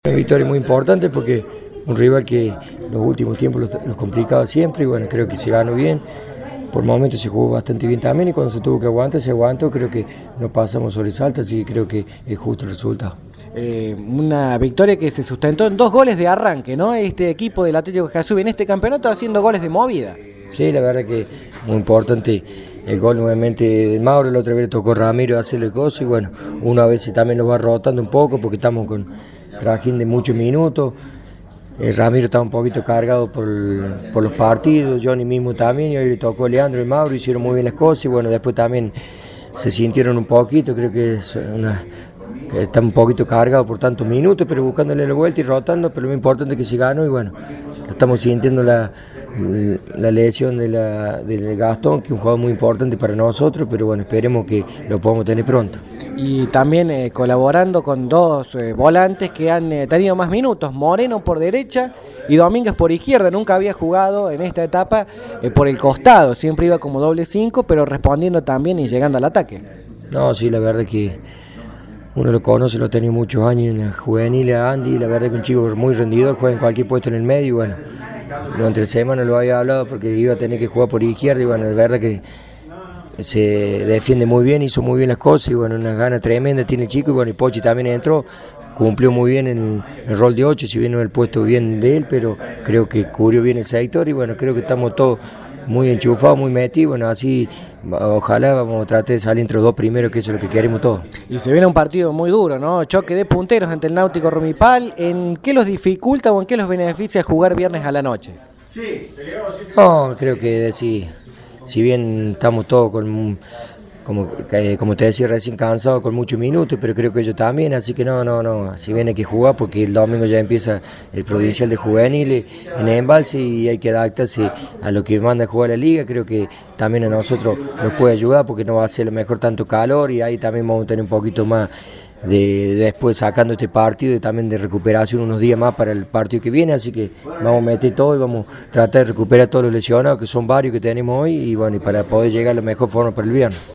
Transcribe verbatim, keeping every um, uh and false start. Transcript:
Una victoria muy importante porque un rival que los últimos tiempos los, los complicaba siempre y bueno, creo que se ganó bien. Por momentos se jugó bastante bien también y cuando se tuvo que aguantar, se aguantó. Creo que no pasamos sobre salto, así que creo que es justo el resultado. Eh, una victoria que se sustentó en dos goles de arranque, ¿no? Este equipo del Atlético de Jazube en este campeonato haciendo goles de movida. Sí, la verdad que muy importante el gol nuevamente de Mauro, la otra vez tocó Ramiro hacerle cosas y bueno, uno a veces también lo va rotando un poco porque estamos con trajín de muchos minutos. Eh, Ramiro está un poquito cargado por, el, por los partidos, Johnny mismo también, y hoy le tocó a Leandro y Mauro, hicieron muy bien las cosas y bueno, después también se sintieron un poquito, creo que es una... que está un poquito cargado por tantos minutos, pero buscándole la vuelta y rotando, pero lo importante es que se ganó y bueno, estamos sintiendo la, la lesión de, la, de Gastón, que es un jugador muy importante para nosotros, pero bueno, esperemos que lo podamos tener pronto. Y también eh, colaborando con dos eh, volantes que han eh, tenido más minutos, Moreno por derecha y Domínguez por izquierda. Nunca había jugado en esta etapa eh, por el costado, siempre iba como doble cinco, pero respondiendo también y llegando al ataque. No, sí, la verdad que uno lo conoce, lo ha tenido muchos años en la juvenil a Andy, la verdad que un chico muy rendidor, juega en cualquier puesto en el medio y bueno, durante la semana lo había hablado porque iba a tener que jugar por izquierda y bueno, la verdad que se defiende muy bien, hizo muy bien las cosas y bueno, una gana tremenda tiene el chico y bueno, y Pochi también entró, cumplió muy bien en el rol de ocho, si bien no el puesto bien de él, pero creo que cubrió bien el sector y bueno, creo que estamos todos muy enchufados, muy metidos, bueno, así ojalá vamos a tratar de salir entre los dos primeros, que eso es lo que queremos todos. Y se viene un partido muy duro, ¿no? Choque de punteros ante el Náutico Rumipal. ¿En qué los dificulta o en qué los beneficia jugar viernes a la noche? No, creo que sí, si bien estamos todos con, como, como te decía recién, cansados con muchos minutos, pero creo que ellos también, así que no, no, no, si bien hay que jugar porque el domingo ya empieza el provincial de juveniles en Embalse y hay que adaptarse a lo que manda a jugar la liga, creo que también a nosotros nos puede ayudar porque no va a ser lo mejor tanto calor y ahí también vamos a tener un poquito más de después sacando este partido y también de recuperación unos días más para el partido que viene, así que vamos a meter todo y vamos a tratar de recuperar todos los lesionados que son varios que tenemos hoy y bueno, y para poder llegar a la mejor forma para el viernes.